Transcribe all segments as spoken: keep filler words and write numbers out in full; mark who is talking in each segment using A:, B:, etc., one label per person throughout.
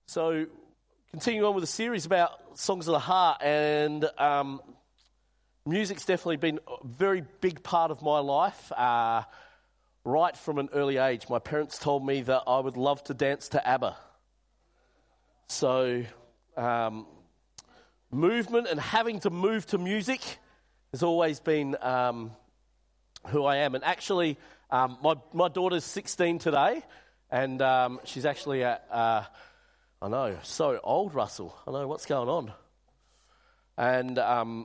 A: So, continuing on with a series about songs of the heart, and um, music's definitely been a very big part of my life. Uh, right from an early age, my parents told me that I would love to dance to ABBA. So, um, movement and having to move to music has always been um, who I am. And actually, um, my my daughter's sixteen today, and um, she's actually at. Uh, I know, so old, Russell. I know, what's going on? And um,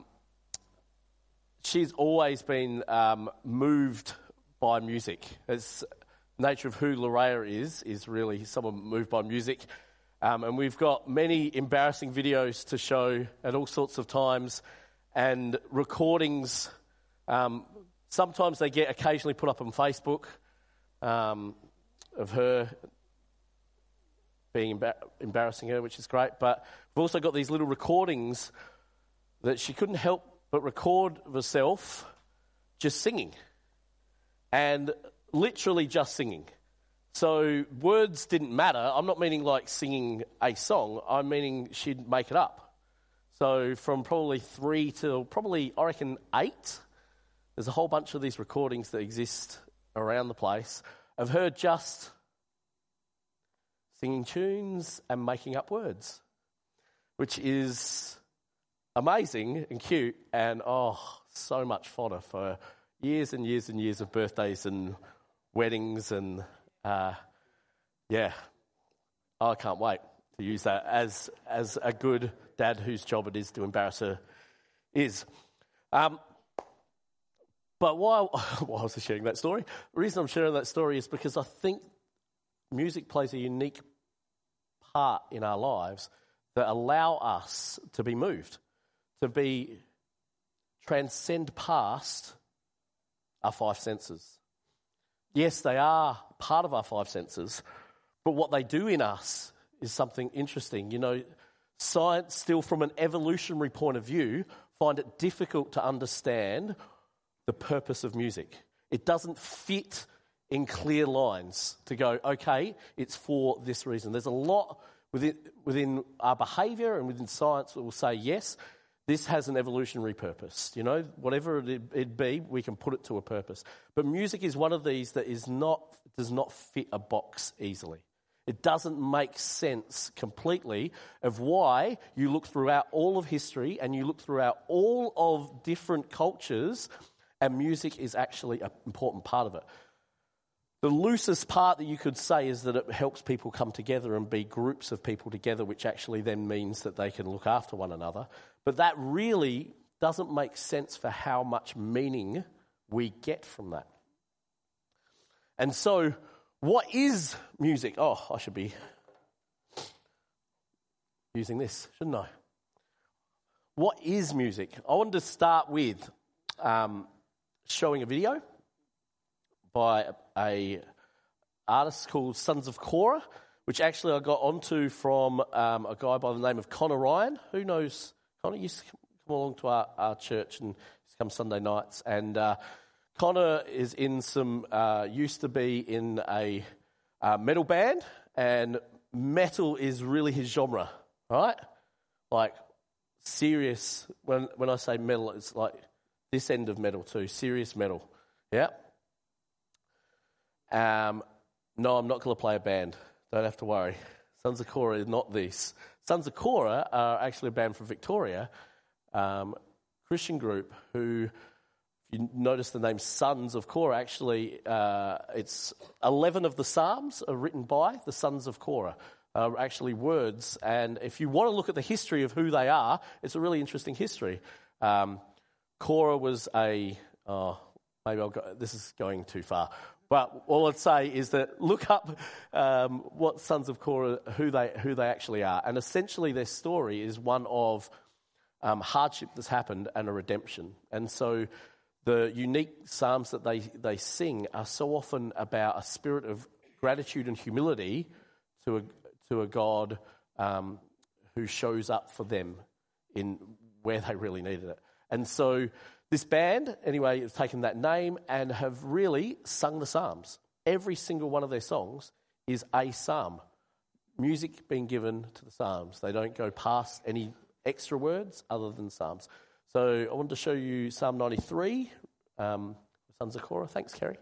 A: she's always been um, moved by music. It's the nature of who Larea is, is really someone moved by music. Um, and we've got many embarrassing videos to show at all sorts of times, and recordings. Um, sometimes they get occasionally put up on Facebook um, of her being embar- embarrassing her, which is great. But we've also got these little recordings that she couldn't help but record of herself just singing. And literally just singing. So words didn't matter. I'm not meaning like singing a song. I'm meaning she'd make it up. So from probably three till probably, I reckon, eight, there's a whole bunch of these recordings that exist around the place of her just singing tunes and making up words, which is amazing and cute and, oh, so much fodder for years and years and years of birthdays and weddings and, uh, yeah, I can't wait to use that as as a good dad whose job it is to embarrass her is. Um, but while, while I was sharing that story, the reason I'm sharing that story is because I think music plays a unique part in our lives that allow us to be moved, to be transcend past our five senses. Yes, they are part of our five senses, but what they do in us is something interesting. You know, science, still from an evolutionary point of view, find it difficult to understand the purpose of music. It doesn't fit in clear lines to go, okay, it's for this reason. There's a lot within within our behaviour and within science that will say, yes, this has an evolutionary purpose. You know, whatever it, it be, we can put it to a purpose. But music is one of these that is not does not fit a box easily. It doesn't make sense completely of why you look throughout all of history and you look throughout all of different cultures, and music is actually an important part of it. The loosest part that you could say is that it helps people come together and be groups of people together, which actually then means that they can look after one another. But that really doesn't make sense for how much meaning we get from that. And so, what is music? Oh, I should be using this, shouldn't I? What is music? I wanted to start with um, showing a video by a artist called Sons of Korah, which actually I got onto from um, a guy by the name of Connor Ryan. Who knows? Connor used to come along to our, our church and used to come Sunday nights. And uh, Connor is in some, uh, used to be in a uh, metal band, and metal is really his genre, right? Like serious, when, when I say metal, it's like this end of metal too, serious metal, yeah? Um, no, I'm not going to play a band. Don't have to worry. Sons of Korah is not this. Sons of Korah are actually a band from Victoria, um, Christian group who, if you notice the name Sons of Korah, actually uh, it's eleven of the Psalms are written by the Sons of Korah, are actually words. And if you want to look at the history of who they are, it's a really interesting history. Um, Korah was a, oh, maybe I'll go, this is going too far. But all I'd say is that look up um, what Sons of Korah, who they who they actually are. And essentially their story is one of um, hardship that's happened and a redemption. And so the unique psalms that they, they sing are so often about a spirit of gratitude and humility to a, to a God um, who shows up for them in where they really needed it. And so this band, anyway, has taken that name and have really sung the Psalms. Every single one of their songs is a psalm. music being given to the Psalms. They don't go past any extra words other than Psalms. So I wanted to show you Psalm ninety-three, um, Sons of Korah. Thanks, Kerry.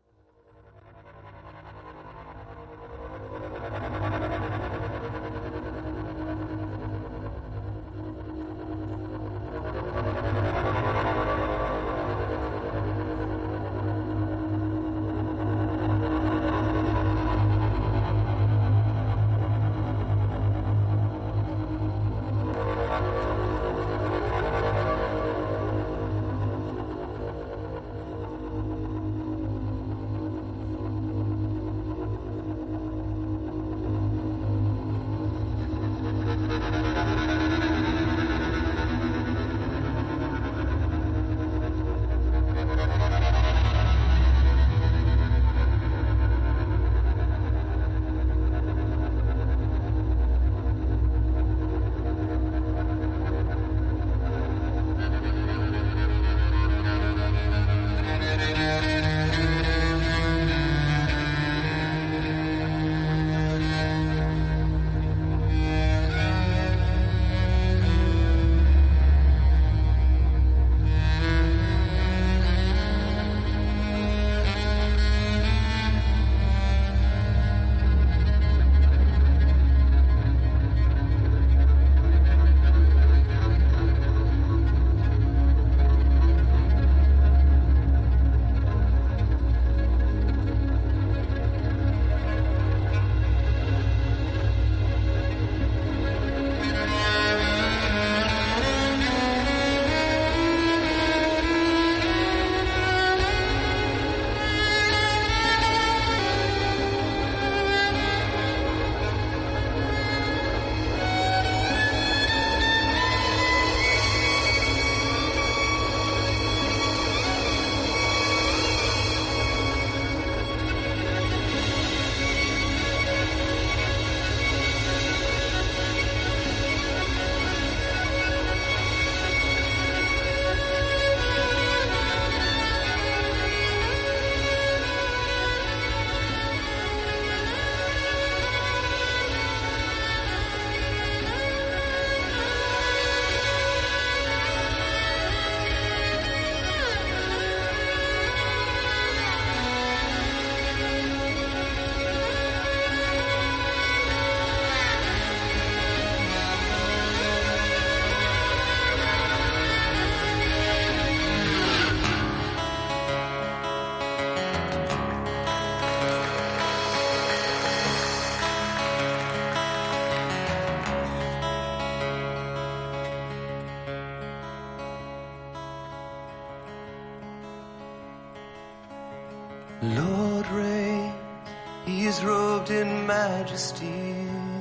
B: Lord reigns, he is robed in majesty,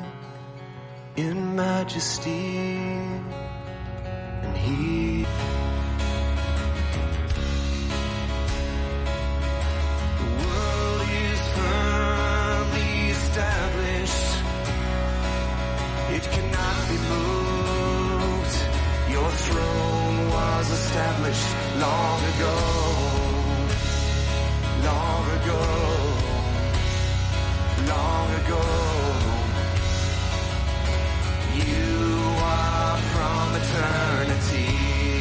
B: in majesty, and he the world is firmly established, it cannot be moved. Your throne was established long ago. Long ago, long ago, you are from eternity.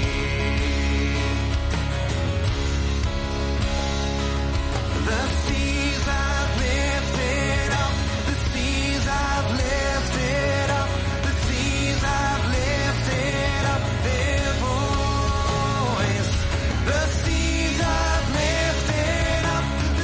B: The seas I've lifted up, the seas I've lifted up, the seas I've lifted up their voice. The seas I've lifted up.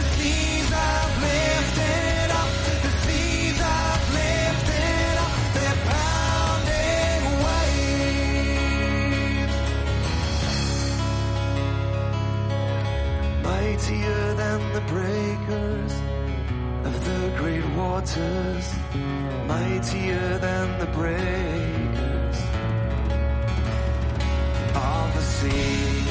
B: Mightier than the breakers of the great waters, mightier than the breakers of the sea,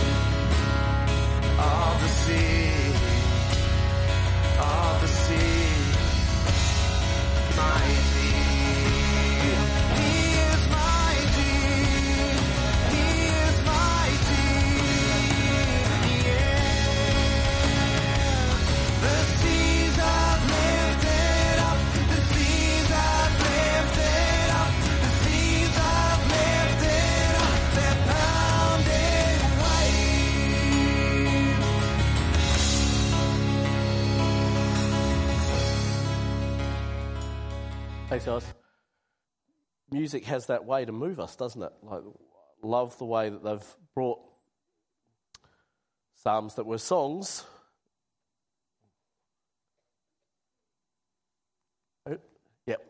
B: of the sea, of the sea, mighty. He is mighty, he is mighty, yeah. The seas I've lifted up, the seas I've lifted
A: Thanks, guys. Music has that way to move us, doesn't it? Like, love the way that they've brought psalms that were songs. Oh, yep.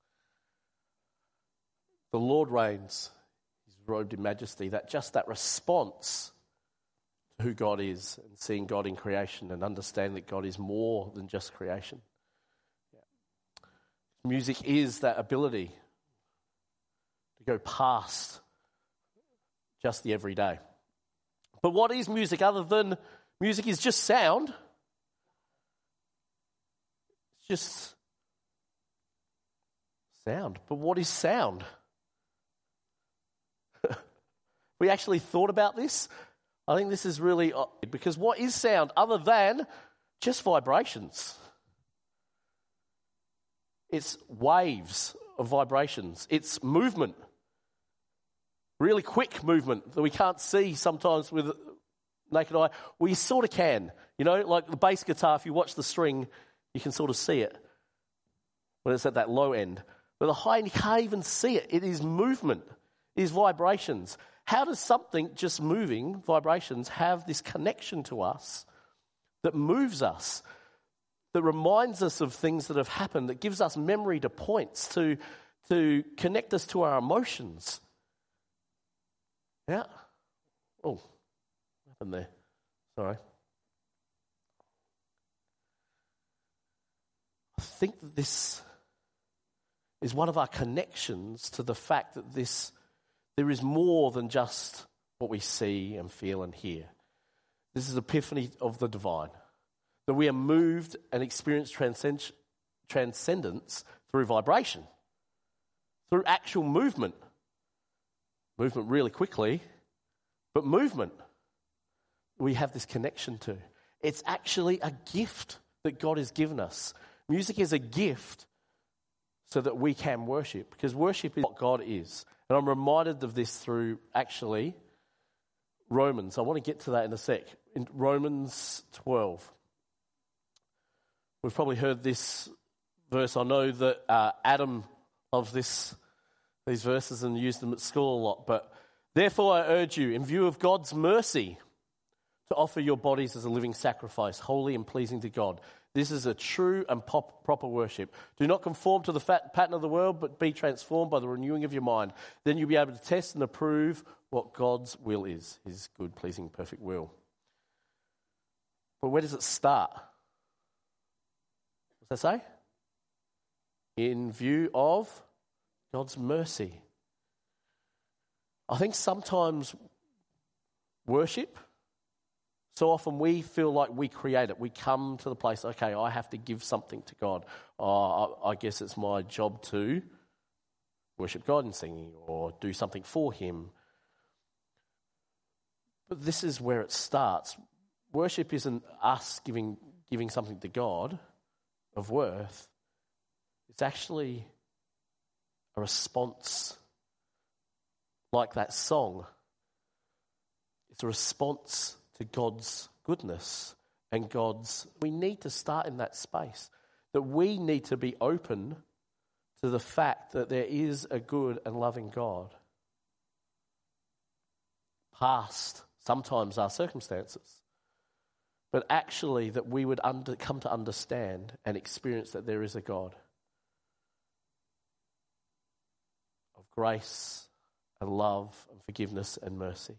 A: The Lord reigns. He's robed in majesty. That just that response to who God is and seeing God in creation and understanding that God is more than just creation. Yeah. Music is that ability to go past just the everyday. But what is music other than music is just sound? It's just sound. But what is sound? We actually thought about this. I think this is really odd, because what is sound other than just vibrations? It's waves of vibrations. It's movement. Really quick movement that we can't see sometimes with naked eye. Well, you sort of can. You know, like the bass guitar, if you watch the string, you can sort of see it when it's at that low end. But the high end, you can't even see it. It is movement. It is vibrations. How does something just moving, vibrations, have this connection to us that moves us, that reminds us of things that have happened, that gives us memory to points, to, to connect us to our emotions? Yeah. Oh, what happened there? Sorry. I think that this is one of our connections to the fact that this there is more than just what we see and feel and hear. This is epiphany of the divine. That we are moved and experience transcend- transcendence through vibration, through actual movement. Movement really quickly, but movement we have this connection to. It's actually a gift that God has given us. Music is a gift so that we can worship, because worship is what God is. And I'm reminded of this through actually Romans. I want to get to that in a sec. In Romans twelve. We've probably heard this verse. I know that uh, Adam loves this these verses and used them at school a lot. But therefore I urge you, in view of God's mercy, to offer your bodies as a living sacrifice, holy and pleasing to God. This is a true and pop, proper worship. Do not conform to the fat pattern of the world, but be transformed by the renewing of your mind. Then you'll be able to test and approve what God's will is, his good, pleasing, perfect will. But where does it start? What's that say? In view of God's mercy. I think sometimes worship, so often we feel like we create it. We come to the place, okay, I have to give something to God. Oh, I, I guess it's my job to worship God in singing or do something for him. But this is where it starts. Worship isn't us giving giving something to God of worth. It's actually a response like that song. It's a response to God's goodness and God's... We need to start in that space. That we need to be open to the fact that there is a good and loving God. Past sometimes our circumstances. But actually that we would under, come to understand and experience that there is a God of grace and love and forgiveness and mercy.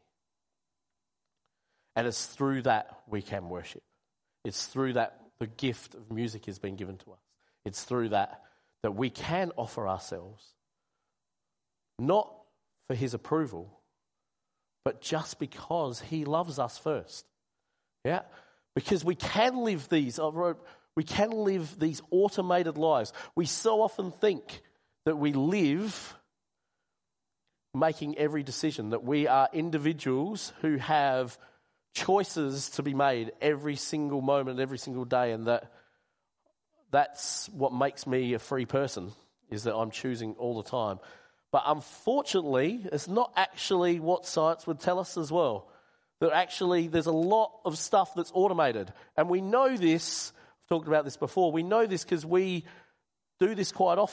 A: And it's through that we can worship. It's through that the gift of music has been given to us. It's through that that we can offer ourselves, not for his approval, but just because he loves us first. Yeah? Because we can live these, I wrote, we can live these automated lives. We so often think that we live making every decision, that we are individuals who have choices to be made every single moment, every single day, and that that's what makes me a free person, is that I'm choosing all the time. But unfortunately, it's not actually what science would tell us as well. That actually there's a lot of stuff that's automated. And we know this, I've talked about this before, we know this because we do this quite often.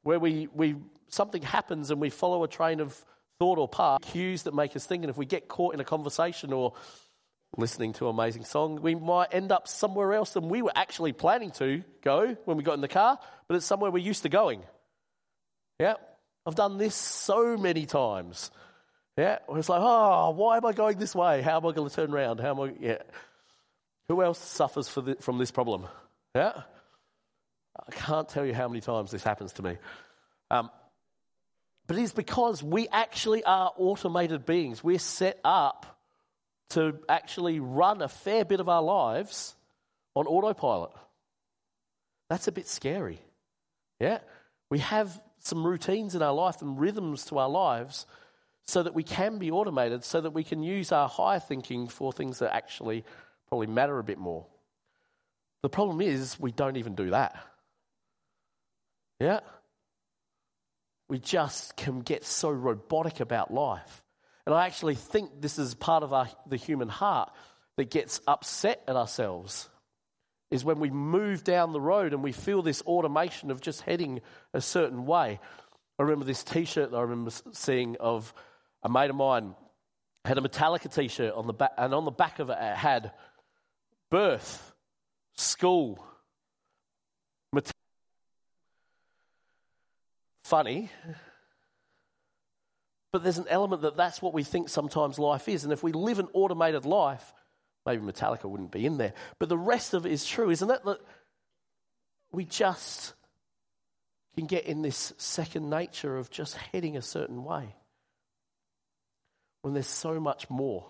A: where we, we something happens and we follow a train of thought or path, cues that make us think, and if we get caught in a conversation or listening to an amazing song, we might end up somewhere else than we were actually planning to go when we got in the car, but it's somewhere we're used to going. Yeah, I've done this so many times. Yeah, it's like, oh, why am I going this way? How am I going to turn around? How am I? Yeah. Who else suffers for the, from this problem? Yeah, I can't tell you how many times this happens to me. Um, but it is because we actually are automated beings. We're set up to actually run a fair bit of our lives on autopilot. That's a bit scary. Yeah, we have some routines in our life and rhythms to our lives so that we can be automated, so that we can use our higher thinking for things that actually probably matter a bit more. The problem is we don't even do that. Yeah? We just can get so robotic about life. And I actually think this is part of our, the human heart that gets upset at ourselves, is when we move down the road and we feel this automation of just heading a certain way. I remember this T-shirt that I remember seeing of a mate of mine had a Metallica T-shirt on the back, and on the back of it, it had birth, school, Met- funny, but there's an element that that's what we think sometimes life is, and if we live an automated life, maybe Metallica wouldn't be in there, but the rest of it is true, isn't it? That we just can get in this second nature of just heading a certain way, when there's so much more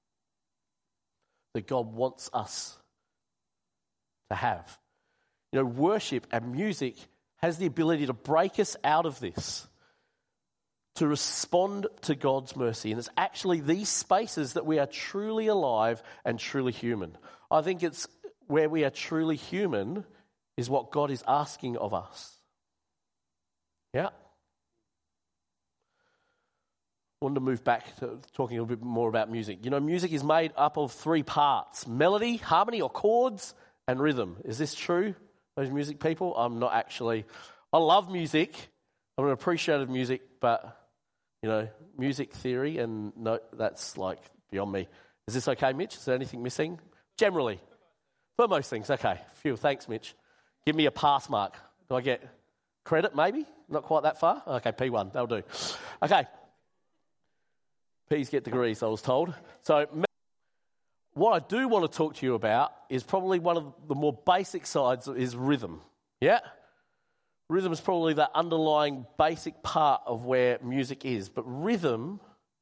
A: that God wants us to have. You know, worship and music has the ability to break us out of this, to respond to God's mercy. And it's actually these spaces that we are truly alive and truly human. I think it's where we are truly human is what God is asking of us. Yeah? I wanted to move back to talking a little bit more about music. You know, music is made up of three parts: melody, harmony or chords, and rhythm. Is this true, those music people? I'm not actually. I love music. I'm an appreciative of music, but, you know, music theory and no, that's like beyond me. Is this okay, Mitch? Is there anything missing? Generally. For most things, okay. Phew, thanks, Mitch. Give me a pass mark. Do I get credit, maybe? Not quite that far? Okay, P one, that'll do. Okay. P's get degrees, I was told. So what I do want to talk to you about is probably one of the more basic sides is rhythm. Yeah? Rhythm is probably the underlying basic part of where music is. But rhythm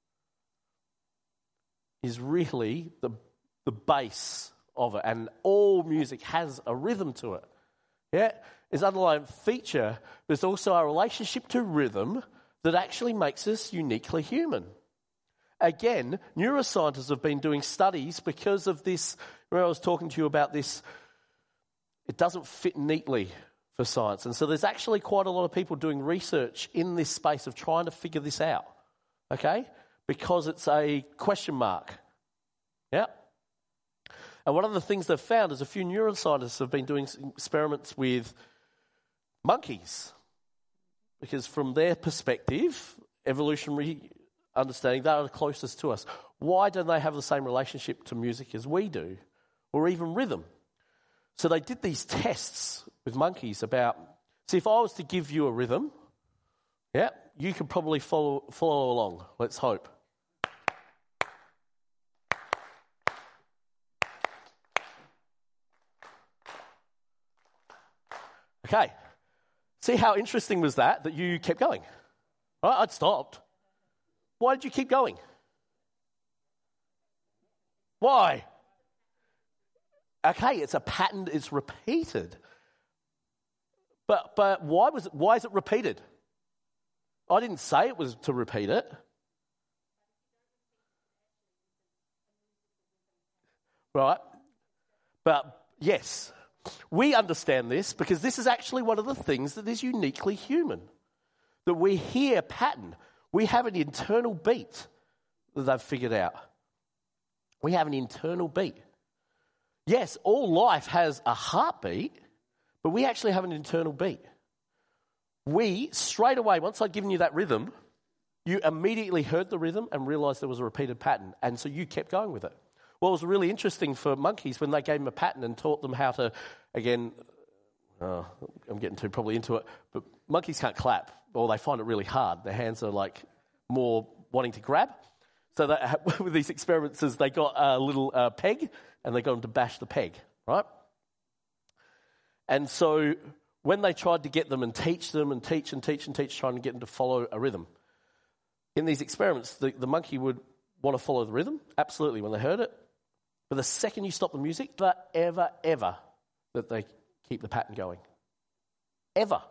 A: is really the, the base of it. And all music has a rhythm to it. Yeah? It's an underlying feature, but it's also our relationship to rhythm that actually makes us uniquely human. Again, neuroscientists have been doing studies because of this. Remember I was talking to you about this. It doesn't fit neatly for science. And so there's actually quite a lot of people doing research in this space of trying to figure this out. Okay? Because it's a question mark. Yeah? And one of the things they've found is a few neuroscientists have been doing experiments with monkeys. Because from their perspective, evolutionary understanding, they are the closest to us. Why don't they have the same relationship to music as we do, or even rhythm? So they did these tests with monkeys about, see, if I was to give you a rhythm, yeah, you could probably follow follow along. Let's hope. Okay. See how interesting was that, that you kept going? Right, I'd stopped. Why did you keep going? Why? Okay, it's a pattern, it's repeated. But but why was it, why is it repeated? I didn't say it was to repeat it. Right? But yes, we understand this because this is actually one of the things that is uniquely human. That we hear pattern. We have an internal beat that they've figured out. We have an internal beat. Yes, all life has a heartbeat, but we actually have an internal beat. we, straight away, once I'd given you that rhythm, you immediately heard the rhythm and realised there was a repeated pattern, and so you kept going with it. What was really interesting for monkeys when they gave them a pattern and taught them how to, again, oh, I'm getting too probably into it, but monkeys can't clap, or they find it really hard. Their hands are like more wanting to grab. So that, with these experiences, they got a little uh, peg, and they got them to bash the peg, right? And so when they tried to get them and teach them and teach and teach and teach, trying to get them to follow a rhythm, in these experiments, the, the monkey would want to follow the rhythm, absolutely, when they heard it. But the second you stop the music, never, ever, ever that they keep the pattern going. Ever.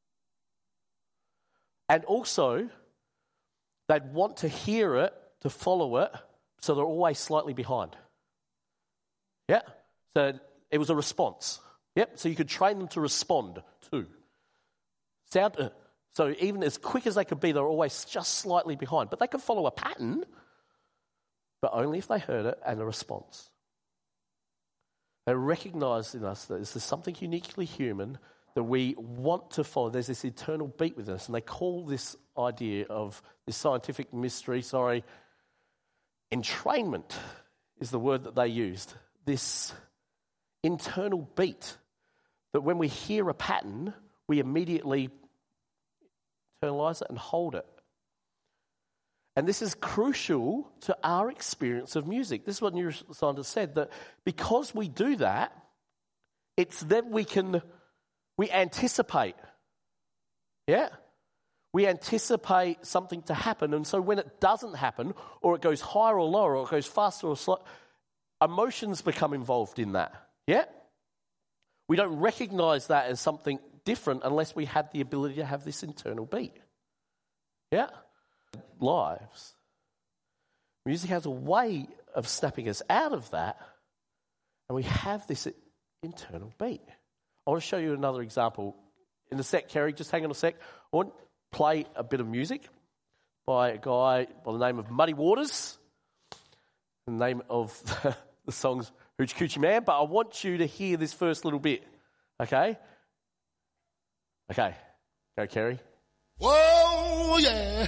A: And also, they'd want to hear it, to follow it, so they're always slightly behind. Yeah? So it was a response. Yep, so you could train them to respond to. Sound. Uh, so even as quick as they could be, they're always just slightly behind. But they could follow a pattern, but only if they heard it and a response. They recognised in us that this is something uniquely human that we want to follow. There's this eternal beat within us, and they call this idea of this scientific mystery, sorry, entrainment is the word that they used. This internal beat that when we hear a pattern, we immediately internalise it and hold it. And this is crucial to our experience of music. This is what neuroscientists said, that because we do that, it's then we can, we anticipate. Yeah? We anticipate something to happen. And so when it doesn't happen, or it goes higher or lower, or it goes faster or slower, emotions become involved in that. Yeah? We don't recognise that as something different unless we had the ability to have this internal beat. Yeah? Lives. Music has a way of snapping us out of that, and we have this internal beat. I want to show you another example. In a sec, Kerry, just hang on a sec. I want to play a bit of music by a guy by the name of Muddy Waters. The name of the, the song's Hoochie Coochie Man, but I want you to hear this first little bit, okay? Okay, go Kerry.
C: Whoa, yeah.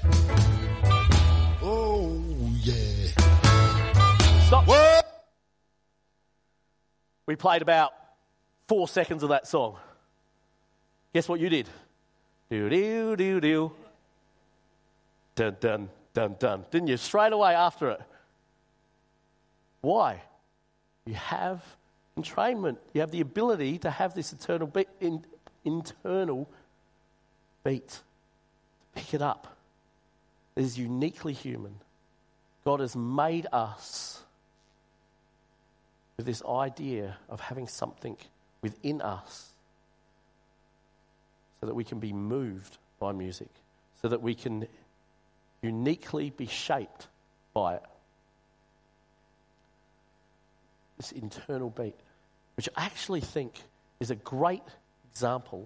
C: Oh, yeah.
A: Stop.
C: Whoa.
A: We played about four seconds of that song. Guess what you did? Do do do do. Dun dun dun dun. Didn't you? Straight away after it. Why? You have entrainment. You have the ability to have this eternal beat, in, internal beat. To pick it up. It is uniquely human. God has made us with this idea of having something within us so that we can be moved by music, so that we can uniquely be shaped by it. This internal beat, which I actually think is a great example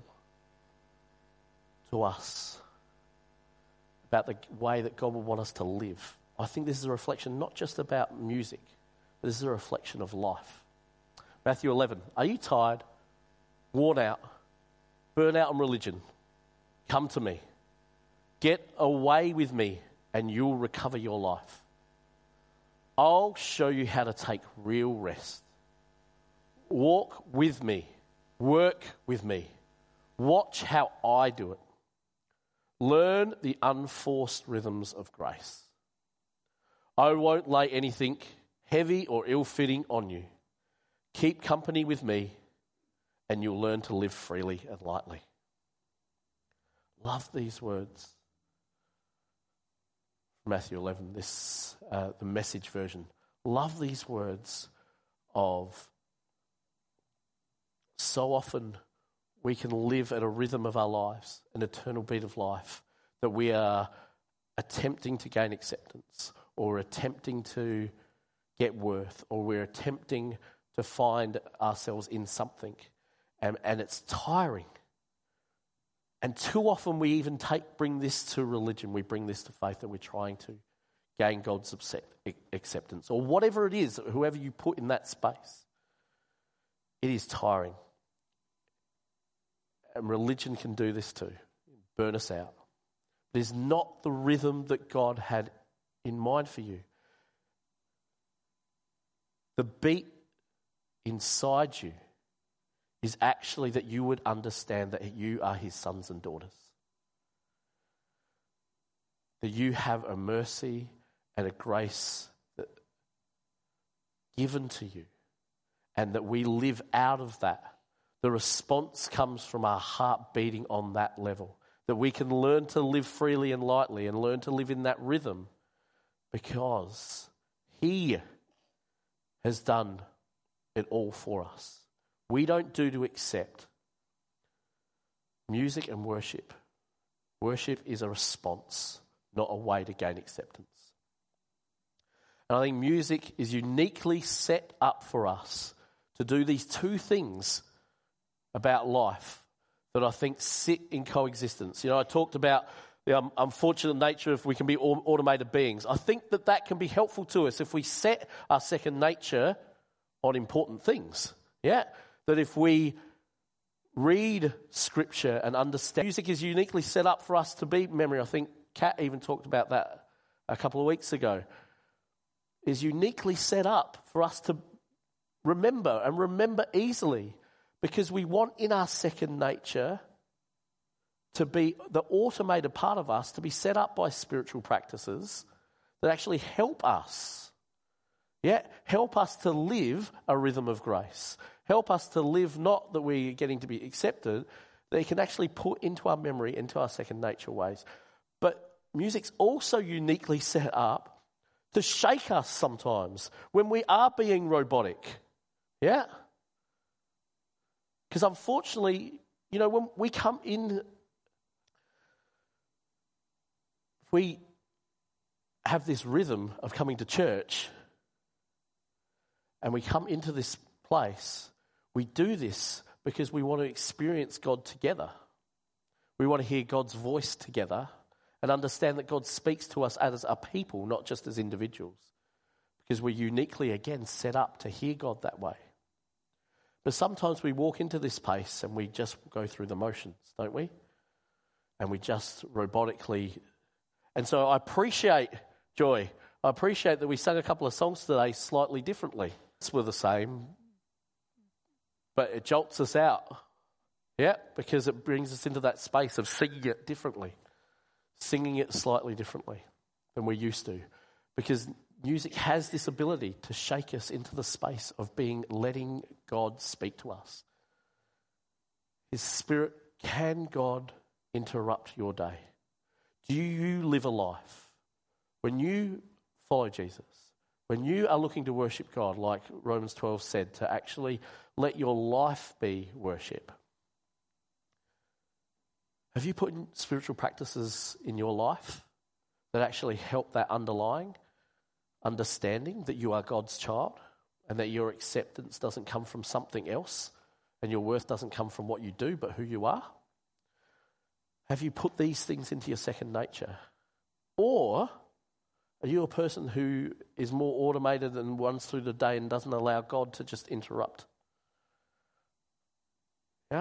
A: to us about the way that God will want us to live. I think this is a reflection not just about music, but this is a reflection of life. Matthew eleven, are you tired, worn out, burnt out on religion? Come to me. Get away with me and you'll recover your life. I'll show you how to take real rest. Walk with me. Work with me. Watch how I do it. Learn the unforced rhythms of grace. I won't lay anything heavy or ill-fitting on you. Keep company with me and you'll learn to live freely and lightly. Love these words. Matthew eleven, this uh, the Message version. Love these words of so often we can live at a rhythm of our lives, an eternal beat of life, that we are attempting to gain acceptance or attempting to get worth or we're attempting to find ourselves in something, and, and it's tiring. And too often we even take bring this to religion, we bring this to faith, that we're trying to gain God's acceptance or whatever it is, whoever you put in that space. It is tiring. And religion can do this too. burn us out. It is not the rhythm that God had in mind for you. The beat inside you is actually that you would understand that you are his sons and daughters. That you have a mercy and a grace that given to you, and that we live out of that. The response comes from our heart beating on that level. That we can learn to live freely and lightly and learn to live in that rhythm because he has done it all for us. We don't do to accept. Music and worship. Worship is a response, not a way to gain acceptance. And I think music is uniquely set up for us to do these two things about life that I think sit in coexistence. You know, I talked about the um, unfortunate nature of we can be automated beings. I think that that can be helpful to us if we set our second nature on important things. Yeah, that if we read scripture and understand, music is uniquely set up for us to be memory. I think Kat even talked about that a couple of weeks ago. Is uniquely set up for us to remember and remember easily, because we want in our second nature to be the automated part of us to be set up by spiritual practices that actually help us. Yeah, help us to live a rhythm of grace. Help us to live not that we're getting to be accepted, that it can actually put into our memory, into our second nature ways. But music's also uniquely set up to shake us sometimes when we are being robotic. Yeah? Because unfortunately, you know, when we come in, if we have this rhythm of coming to church and we come into this place, we do this because we want to experience God together. We want to hear God's voice together and understand that God speaks to us as a people, not just as individuals, because we're uniquely, again, set up to hear God that way. But sometimes we walk into this place and we just go through the motions, don't we? And we just robotically... And so I appreciate, Joy, I appreciate that we sang a couple of songs today slightly differently. We're the same, but it jolts us out. Yeah, because it brings us into that space of singing it differently. Singing it slightly differently than we're used to. Because music has this ability to shake us into the space of being, letting God speak to us. His Spirit, can God interrupt your day? Do you live a life when you follow Jesus, when you are looking to worship God, like Romans twelve said, to actually let your life be worship? Have you put in spiritual practices in your life that actually help that underlying understanding that you are God's child and that your acceptance doesn't come from something else and your worth doesn't come from what you do but who you are? Have you put these things into your second nature? Or are you a person who is more automated and runs through the day and doesn't allow God to just interrupt? Yeah.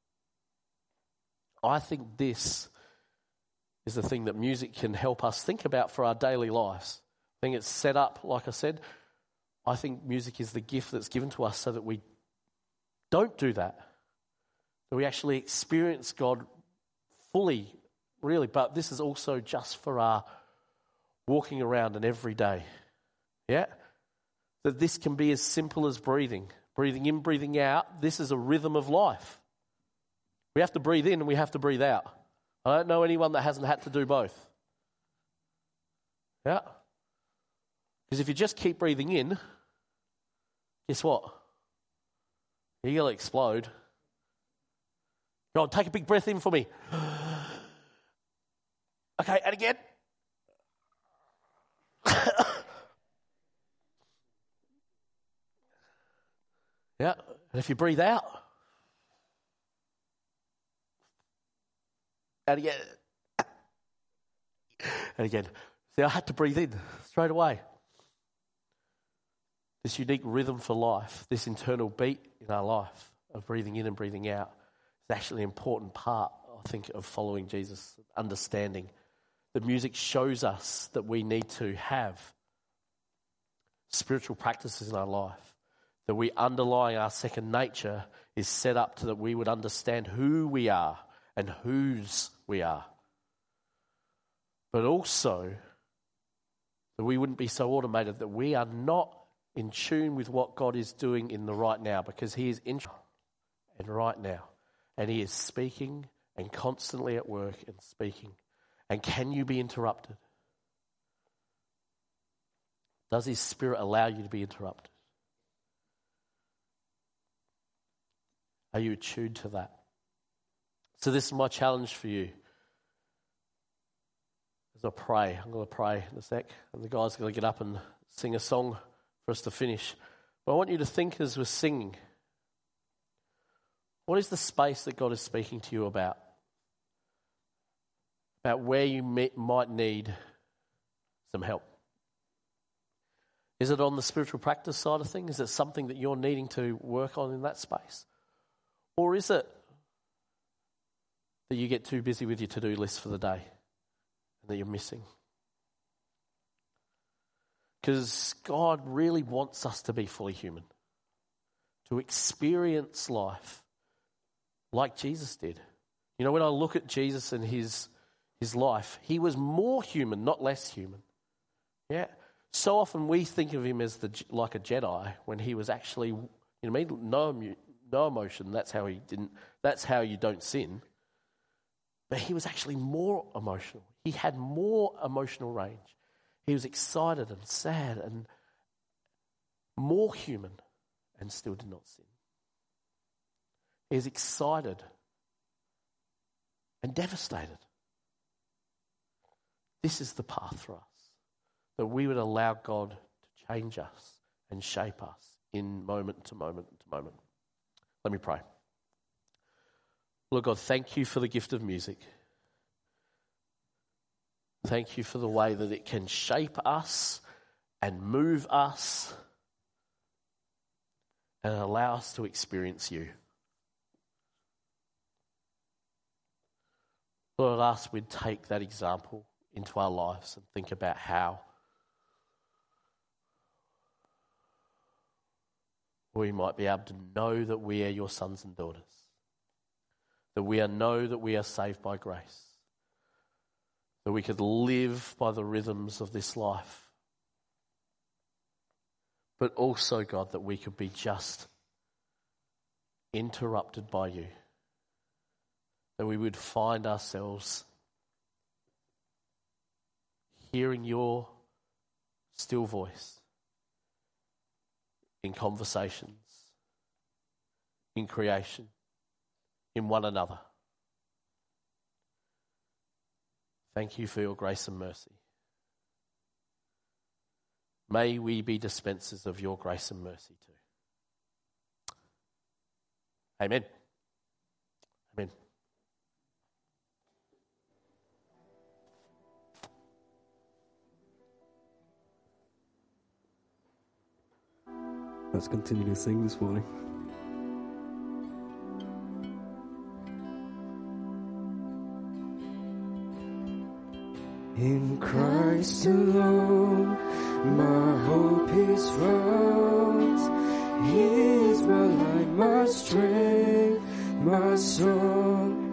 A: I think this is the thing that music can help us think about for our daily lives. I think it's set up, like I said, I think music is the gift that's given to us so that we don't do that. That we actually experience God fully, really. But this is also just for our walking around and every day. Yeah? That this can be as simple as breathing. Breathing in, breathing out. This is a rhythm of life. We have to breathe in and we have to breathe out. I don't know anyone that hasn't had to do both. Yeah? Because if you just keep breathing in, guess what? You're going to explode. Go on, take a big breath in for me. Okay, and again. Yeah, and if you breathe out, and again, and again. See, I had to breathe in straight away. This unique rhythm for life, this internal beat in our life of breathing in and breathing out, is actually an important part, I think, of following Jesus, understanding. The music shows us that we need to have spiritual practices in our life, that we underlying our second nature is set up to that we would understand who we are and whose we are. But also that we wouldn't be so automated that we are not in tune with what God is doing in the right now, because he is in and right now. And he is speaking and constantly at work and speaking. And can you be interrupted? Does his Spirit allow you to be interrupted? Are you attuned to that? So this is my challenge for you. As I pray, I'm going to pray in a sec, and the guys are going to get up and sing a song for us to finish. But I want you to think as we're singing, what is the space that God is speaking to you about? About where you may, might need some help. Is it on the spiritual practice side of things? Is it something that you're needing to work on in that space? Or is it that you get too busy with your to-do list for the day and that you're missing? Because God really wants us to be fully human, to experience life like Jesus did. You know, when I look at Jesus and his his life, he was more human, not less human. Yeah. So often we think of him as the like a Jedi when he was actually, you know, what I mean? no no emotion. That's how he didn't. That's how you don't sin. But he was actually more emotional. He had more emotional range. He was excited and sad and more human, and still did not sin. He is excited and devastated. This is the path for us, that we would allow God to change us and shape us in moment to moment to moment. Let me pray. Lord God, thank you for the gift of music. Thank you for the way that it can shape us and move us and allow us to experience you. Lord, I ask we'd take that example into our lives and think about how we might be able to know that we are your sons and daughters, that we are know that we are saved by grace, that we could live by the rhythms of this life, but also, God, that we could be just interrupted by you, that we would find ourselves hearing your still voice in conversations, in creation, in one another. Thank you for your grace and mercy. May we be dispensers of your grace and mercy too. Amen. Amen.
D: Let's continue to sing this morning.
E: In Christ alone, my hope is found. He is my light, my strength, my song.